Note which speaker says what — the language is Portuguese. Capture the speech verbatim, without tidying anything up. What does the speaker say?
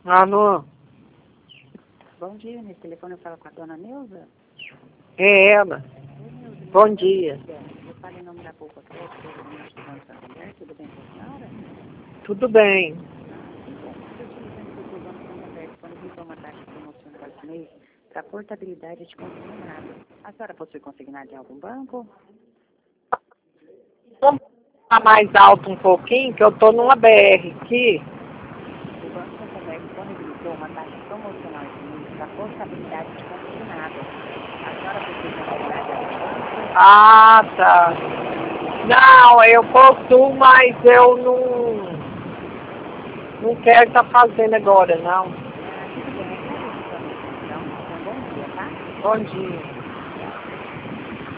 Speaker 1: Alô?
Speaker 2: Bom dia, nesse telefone eu falo com a dona Neuza.
Speaker 1: É ela. Bom dia.
Speaker 2: Eu falo em nome da Poupa Crédito, presidente do Banco Santander, tudo bem com a senhora?
Speaker 1: Tudo bem.
Speaker 2: Bom, estou utilizando porque o Banco Santander disponibilizou uma taxa promocional esse mês para portabilidade de consignado. A senhora possui consignado em algum banco?
Speaker 1: Vamos falar mais alto um pouquinho, que eu tô numa B R aqui.
Speaker 2: O Banco Santander disponibilizou uma taxa promocional esse mês para portabilidade de consignado. A senhora possui consignado em algum banco?
Speaker 1: Ah, tá. Não, eu possuo, mas eu não, não quero estar fazendo agora, não.
Speaker 2: Ah, tudo bem, agradeço a sua atenção. Tenha um bom dia, tá?
Speaker 1: Bom dia.